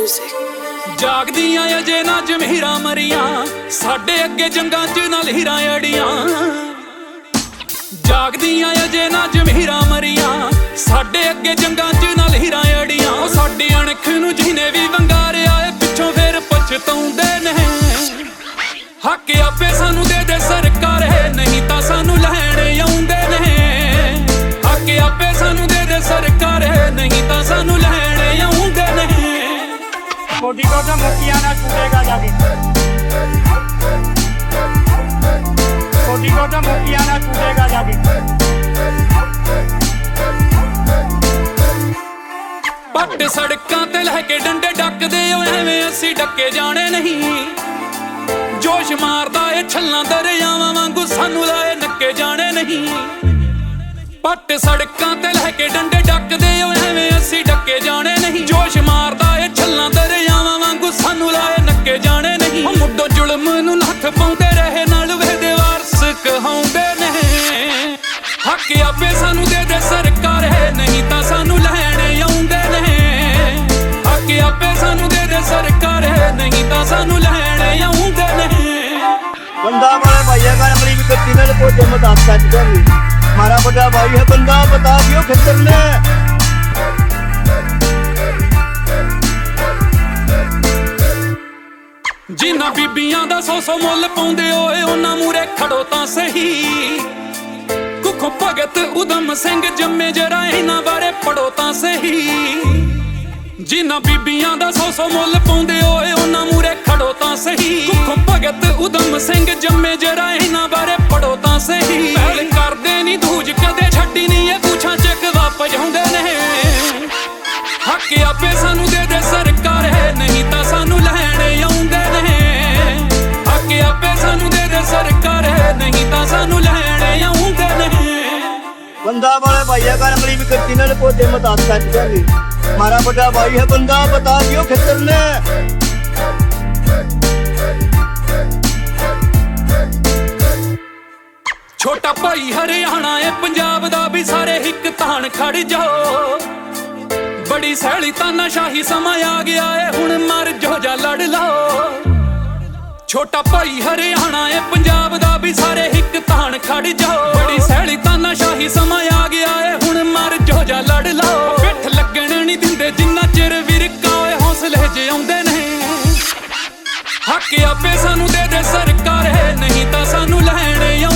music। ਜਾਗਦੀਆਂ ਅਜੇ ਨਾ ਜਮੀਰਾਂ ਮਰੀਆਂ, ਸਾਡੇ ਅੱਗੇ ਜੰਗਾਂ 'ਚ ਨਾ ਲਹਿਰਾਂ ਅੜੀਆਂ। ਜਾਗਦੀਆਂ ਅਜੇ ਨਾ ਜਮੀਰਾਂ ਮਰੀਆਂ, ਸਾਡੇ ਅੱਗੇ ਜੰਗਾਂ 'ਚ ਨਾ ਲਹਿਰਾਂ ਅੜੀਆਂ। ਉਹ ਸਾਡੀ ਅਣਖ ਨੂੰ ਜਿਹਨੇ ਵੀ ਵੰਗਾਰਿਆ ਏ, ਪਿੱਛੋਂ ਫੇਰ ਪਛਤਾਉਂਦੇ ਨੇ। ਹੱਕ ਆਪੇ ਸਾਨੂੰ ਦੇ ਦੇ ਸਰਕਾਰ ਹੈ, ਨਹੀਂ ਤਾਂ ਸਾਨੂੰ ਲੈਣ ਆਉਂਦੇ ਨੇ। ਹੱਕ ਆਪੇ ਸਾਨੂੰ ਦੇ ਦੇ ਸਰਕਾਰ ਹੈ, ਨਹੀਂ ਤਾਂ ਸਾਨੂੰ ਲੈਣ ਆਉਂਦੇ ਨੇ। ਕੋਡੀ ਕੋਡਾ ਮੁਕੀਆਂ ਨਾ ਛੁੱਟੇਗਾ ਜਾ ਕੇ, ਕੋਡੀ ਕੋਡਾ ਮੁਕੀਆਂ ਨਾ ਛੁੱਟੇਗਾ ਜਾ ਕੇ। ਪੱਟ ਸੜਕਾਂ ਤੇ ਲੈ ਕੇ ਡੰਡੇ ਡੱਕਦੇ ਓ, ਐਵੇਂ ਅਸੀਂ ਡੱਕੇ ਜਾਣੇ ਨਹੀਂ। ਜੋਸ਼ ਮਾਰਦਾ ਏ ਛੱਲਾਂ ਦਰਿਆਵਾਂ ਵਾਂਗੂ, ਸਾਨੂੰ ਲਾਏ ਨੱਕੇ ਜਾਣੇ ਨਹੀਂ। ਪੱਟ ਸੜਕਾਂ ਤੇ ਲੈ ਕੇ ਡੰਡੇ ਡੱਕਦੇ ਓ, ਐਵੇਂ ਅਸੀਂ ਡੱਕੇ ਜਾਣੇ ਨਹੀਂ। ਜੋਸ਼ ਮਾਰਦਾ ਏ ਛੱਲਾਂ ਦਰਿਆਵਾਂ ਵਾਂਗੂ, ਸਾਨੂੰ ਲਾਏ ਨੱਕੇ ਜਾਣੇ ਨਹੀਂ। ਉਹ ਮੁੱਢੋਂ ਜ਼ੁਲਮ ਨੂੰ ਨੱਥ ਪਾਉਂਦੇ ਰਹੇ, ਨਾਲ ਵੇਦੇ ਵਾਰਸ ਕਹਾਉਂਦੇ ਨੇ। ਹੱਕ ਆਪੇ ਸਾਨੂੰ ਦੇ ਦੇ ਸਰਕਾਰ ਹੈ, ਨਹੀਂ ਤਾਂ ਸਾਨੂੰ ਲੈਣ ਆਉਂਦੇ ਨੇ। ਹੱਕ ਆਪੇ ਸਾਨੂੰ ਦੇ ਦੇ ਸਰਕਾਰ ਹੈ, ਨਹੀਂ ਤਾਂ ਸਾਨੂੰ ਲੈਣ ਆਉਂਦੇ ਨੇ। बंदा हमारे भैया का नंबर भी करती है, कोई जमत आपका भी हमारा बड़ा भाई है। बंदा बता दियो खितर ने जिन्ना बीबियां दा सौ मुल पाउंदे ओए, उन्हां मूरे खड़ो तां सही। कुखों भगत उधम सिंह जम्मे, जरा इन्हां बारे पढ़ो तां सही। जिन्ना बीबियां दा सौ मुल पाउंदे ओए, उन्हां मूरे खड़ो तां सही। कुखों भगत उधम सिंह जम्मे, जरा इन्हां बारे पढ़ो तां सही। पहल करदे नी धूज कदे छड्डी नी, ये पूछां चक वापस आउंदे ने। हक आपे सानू दे दे सरकार है, नहीं तां सानू लैण आउंदे ने। हक आपे सानू दे दे सरकार है, नहीं तां सानू लैण आउंदे ने। बंदा हमारे भैया का नंबर भी करती है, कोई जमत आपका भी हमारा बड़ा भाई है। बंदा बता दियो खितर ने छोटा भाई हरियाणा है पंजाब दा भी, सारे हिक तान खड़ जाओ। बड़ी सैली तानाशाही समा आ गया है, हुण मर जो जा लड़ लाओ। छोटा भाई हरियाणा है पंजाब दा भी, सारे हिक तान खड़ जाओ। बड़ी सैली तानाशाही समा आ गया है, हुण मर जो जा लड़ लाओ। पिठ लगण नहीं दिंदे जिन्ना चिर विरका होए, हौसले जे आउंदे ने। हक आपे सानू दे दे सरकार है, नहीं तां सानू लैण